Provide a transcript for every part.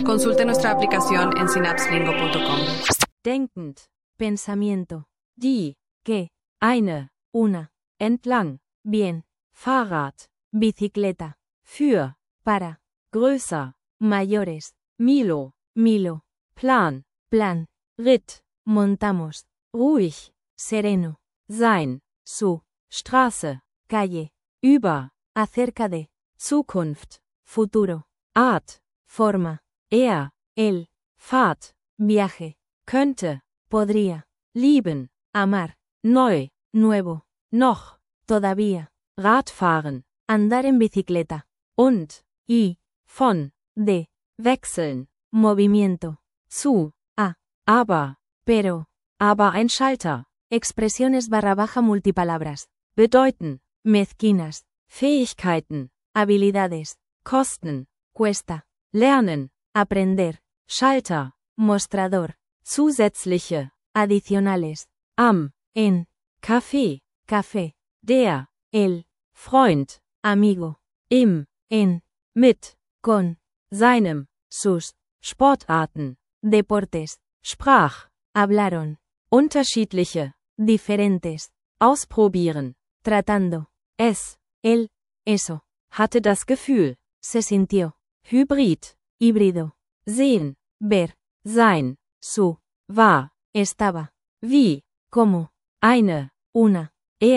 Consulte nuestra aplicación en synapselingo.com. Denkend, pensamiento. Die, que, eine, una, entlang, bien, Fahrrad, bicicleta, für, para, größer, mayores, Milo, Plan, Ritt, montamos, ruhig, sereno, sein, su, Straße, calle, über, acerca de, Zukunft, futuro, Art, forma, él, Fahrt, viaje, könnte, podría, lieben, amar, neu, nuevo, noch, todavía, Radfahren, andar en bicicleta, und, y, von, de, wechseln, movimiento, zu, a, aber, pero, aber ein Schalter, expresiones / multipalabras, bedeuten, mezquinas, Fähigkeiten, habilidades, kosten, cuesta, lernen, aprender, Schalter, mostrador, zusätzliche, adicionales, am, en, café, der, el, Freund, amigo, im, en, mit, con, seinem, sus, Sportarten, deportes, sprach, hablaron, unterschiedliche, diferentes, ausprobieren, tratando, es, él, eso, hatte das Gefühl, se sintió, hybrid, híbrido, sehen, ver, sein, su, war, estaba, wie, como, eine, una,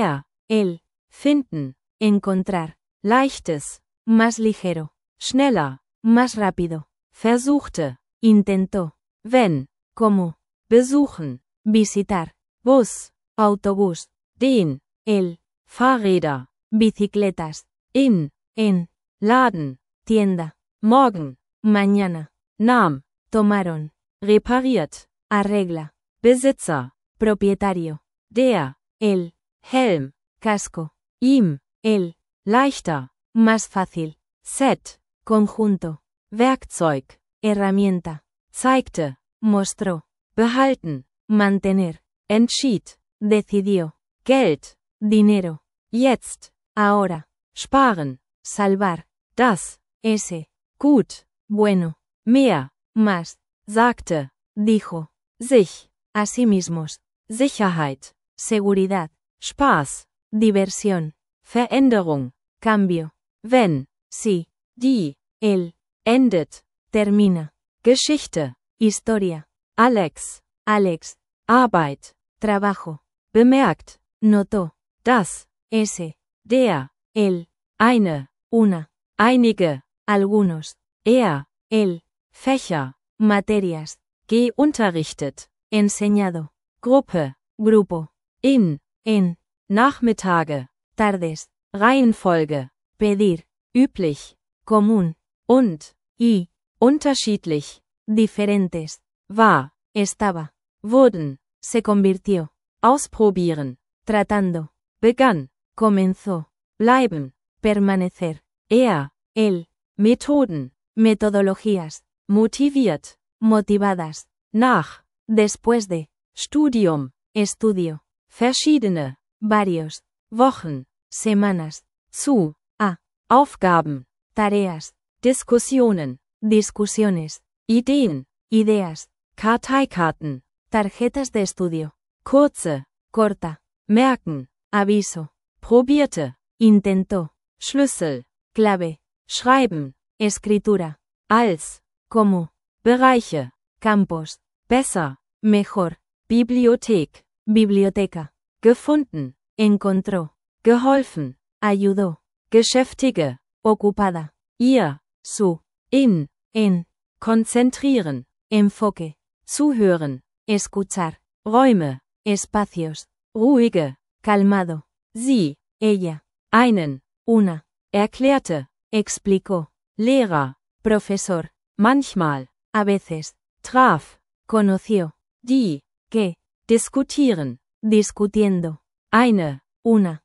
él, finden, encontrar, leichtes, más ligero, schneller, más rápido, versuchte, intentó, wenn, como, besuchen, visitar, Bus, autobús, den, el, Fahrräder, bicicletas, in, en, Laden, tienda, morgen, mañana, nahm, tomaron, repariert, arregla, Besitzer, propietario, der, el, Helm, casco, ihm, el, leichter, más fácil, Set, conjunto, Werkzeug, herramienta, zeigte, mostró, behalten, mantener, entschied, decidió, Geld, dinero, jetzt, ahora, sparen, salvar, das, ese, gut, bueno, mehr, más, sagte, dijo, sich, a sí mismos, Sicherheit, seguridad, Spaß, diversión, Veränderung, cambio, wenn, sí, die, el, endet, termina, Geschichte, historia, Alex, Arbeit, trabajo, bemerkt, notó, das, ese, der, el, eine, una, einige, algunos, el, Fächer, materias, unterrichtet, enseñado, Gruppe, grupo, en, Nachmittage, tardes, Reihenfolge, pedir, üblich, común, und, y, unterschiedlich, diferentes, war, estaba, wurden, se convirtió, ausprobieren, tratando, begann, comenzó, bleiben, permanecer, él, Methoden, metodologías, motiviert, motivadas, nach, después de, Studium, estudio, verschiedene, varios, Wochen, semanas, zu, a, Aufgaben, tareas, Diskussionen, discusiones, Ideen, ideas, Karteikarten, tarjetas de estudio, kurze, corta, merken, aviso, probierte, intentó, Schlüssel, clave, schreiben, escritura, als, como, Bereiche, campos, besser, mejor, Bibliothek, biblioteca, gefunden, encontró, geholfen, ayudó, Geschäftige, ocupada, ihr, su, in, en, konzentrieren, enfoque, zuhören, escuchar, Räume, espacios, ruhige, calmado, sie, ella, einen, una, erklärte, explicó, Lehrer, profesor, manchmal, a veces, traf, conoció, die, que, diskutieren, discutiendo, eine, una,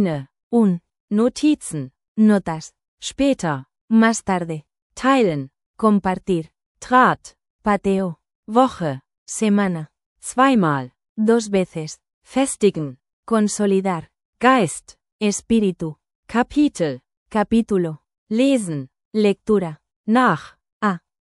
un, Notizen, notas, später, más tarde, teilen, compartir, trat, pateó, Woche, semana, zweimal, dos veces, festigen, consolidar, Geist, espíritu, Kapitel, capítulo, lesen, lectura, nach, a,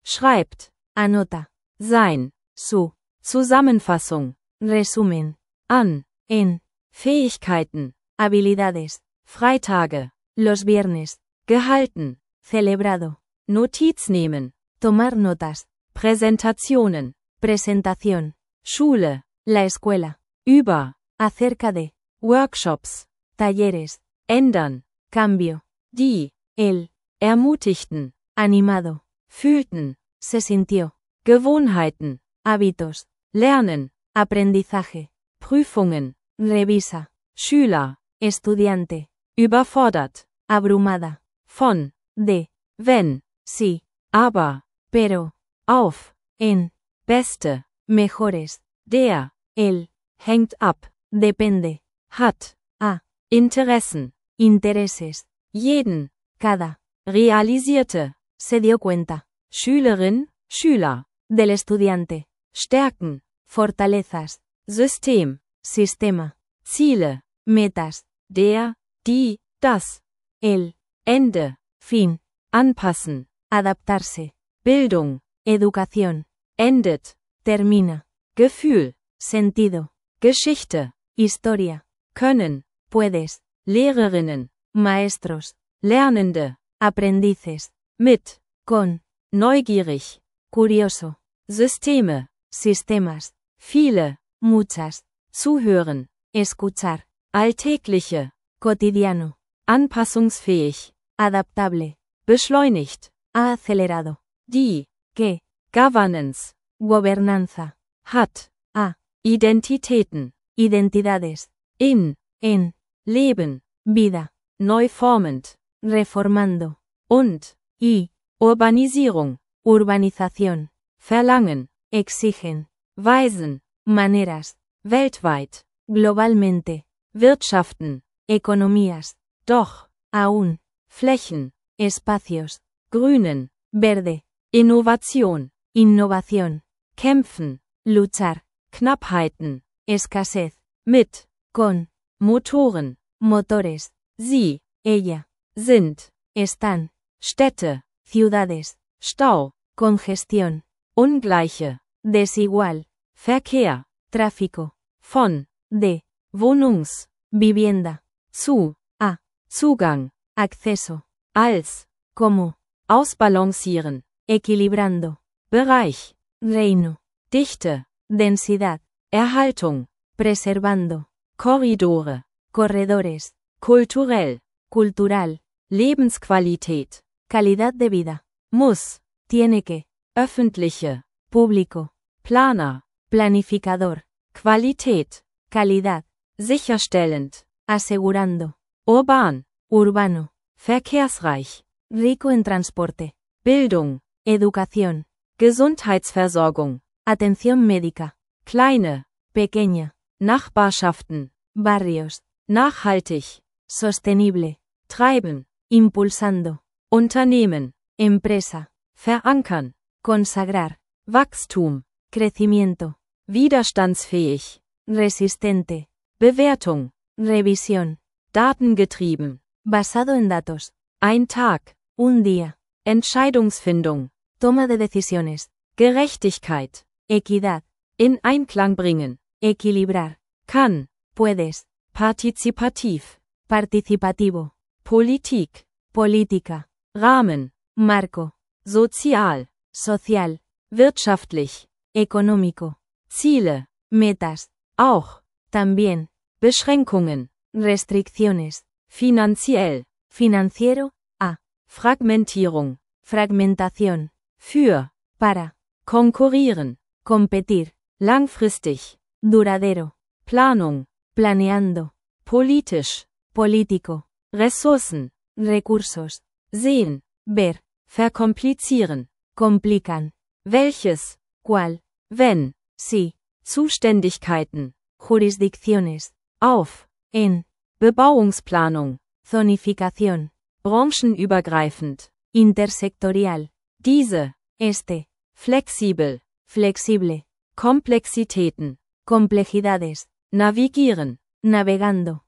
schreibt, anota, sein, su, Zusammenfassung, resumen, an, en, Fähigkeiten, habilidades, Freitage, los viernes, gehalten, celebrado, Notiz nehmen, tomar notas, Präsentationen, presentación, Schule, la escuela, über, acerca de, Workshops, talleres, ändern, cambio, die, el, ermutigten, animado, fühlten, se sintió, Gewohnheiten, hábitos, lernen, aprendizaje, Prüfungen, revisa, Schüler, estudiante, überfordert, abrumada, von, de, wenn, sí, aber, pero, auf, en, beste, mejores, der, el, hängt ab, depende, hat, a, Interessen, intereses, jeden, cada, realisierte, se dio cuenta, Schülerin, Schüler, del estudiante, Stärken, fortalezas, System, sistema, Ziele, metas, der, die, das, el, Ende, fin, anpassen, adaptarse, Bildung, educación, endet, termina, Gefühl, sentido, Geschichte, historia, können, puedes, Lehrerinnen, maestros, Lernende, aprendices, mit, con, neugierig, curioso, Systeme, sistemas, viele, muchas, zuhören, escuchar, alltägliche, cotidiano, anpassungsfähig, adaptable, beschleunigt, ha acelerado, die, que, governance, gobernanza, hat, a, Identitäten, identidades, in, en, Leben, vida, neu formend, reformando, und, y, Urbanisierung, urbanización, verlangen, exigen, weisen, maneras, weltweit, globalmente, wirtschaften, economías, doch, aún, Flächen, espacios, grünen, verde, Innovation, innovación, kämpfen, luchar, Knappheiten, Escasez, mit, con, Motoren, motores, sie, ella, sind, están, Städte, ciudades, Stau, congestión, ungleiche, desigual, Verkehr, tráfico, von, de, Wohnungs, vivienda, zu, a, Zugang, acceso, als, como, ausbalancieren, equilibrando, Bereich, reino, Dichte, densidad, Erhaltung, preservando, Korridore, corredores, kulturell, cultural, Lebensqualität, calidad de vida, muss, tiene que, öffentliche, público, Planer, planificador, Qualität, calidad, sicherstellend, asegurando, urban, urbano, verkehrsreich, rico en transporte, Bildung, educación, Gesundheitsversorgung, atención médica, kleine, pequeña, Nachbarschaften, barrios, nachhaltig, sostenible, treiben, impulsando, Unternehmen, empresa, verankern, consagrar, Wachstum, crecimiento, widerstandsfähig, resistente, Bewertung, revisión, datengetrieben, basado en datos, ein Tag, un día, Entscheidungsfindung, toma de decisiones, Gerechtigkeit, equidad, in Einklang bringen, equilibrar, kann, puedes, partizipativ, participativo, Politik, política, Rahmen, marco, sozial, social, wirtschaftlich, económico, Ziele, metas, auch, también, Beschränkungen, restricciones, finanziell, financiero, a, Fragmentierung, fragmentación, für, para, konkurrieren, competir, langfristig, duradero, Planung, planeando, politisch, político, Ressourcen, recursos, sehen, ver, verkomplizieren, complican, welches, cuál, wenn, si, Zuständigkeiten, Jurisdicciones, auf, en, Bebauungsplanung, Zonificación, branchenübergreifend, intersectorial, diese, este, flexibel, flexible, Komplexitäten, Complejidades, navigieren, navegando,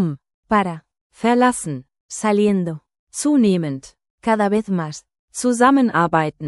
para, verlassen, saliendo, zunehmend, cada vez más, zusammenarbeiten,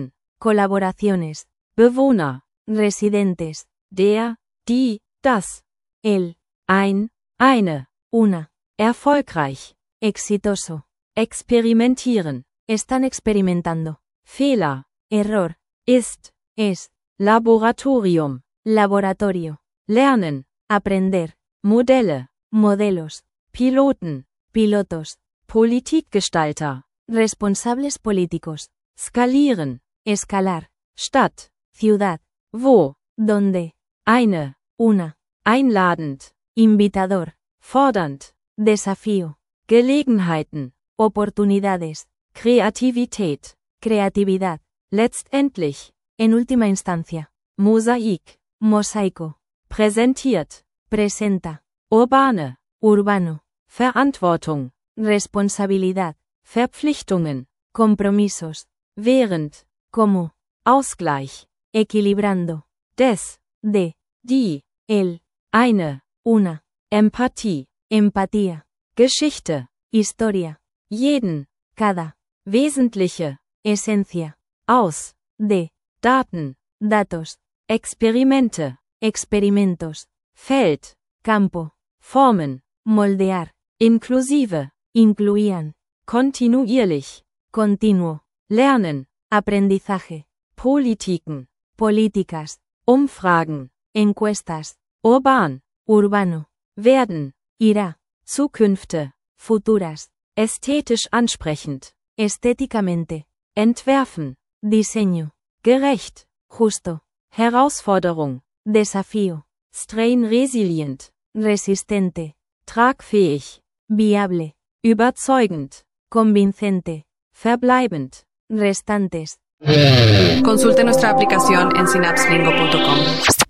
colaboraciones, Bewohner, residentes, der, die, das, el, ein, eine, una, erfolgreich, exitoso, experimentieren, están experimentando, Fehler, error, ist, es, Laboratorium, laboratorio, lernen, aprender, Modelle, modelos, Piloten, pilotos, Politikgestalter, responsables políticos, skalieren, escalar, Stadt, ciudad, wo, donde, eine, una, einladend, invitador, fordernd, desafío, Gelegenheiten, oportunidades, Kreativität, creatividad, letztendlich, en última instancia, Mosaik, mosaico, präsentiert, presenta, urbane, urbano, Verantwortung, responsabilidad, Verpflichtungen, compromisos, während, como, Ausgleich, equilibrando, des, de, die, el, eine, una, Empathie, empatía, Geschichte, historia, jeden, cada, wesentliche, esencia, aus, de, Daten, datos, Experimente, experimentos, Feld, campo, formen, moldear, inklusive, incluían, kontinuierlich, continuo, lernen, aprendizaje, Politiken, políticas, Umfragen, encuestas, urban, urbano, werden, irá, Zukünfte, futuras, ästhetisch ansprechend, estéticamente, entwerfen, diseño, gerecht, justo, Herausforderung, desafío, strain resilient, resistente, tragfähig, viable, überzeugend, convincente, verbleibend. restantes. Consulte nuestra aplicación en synapslingo.com.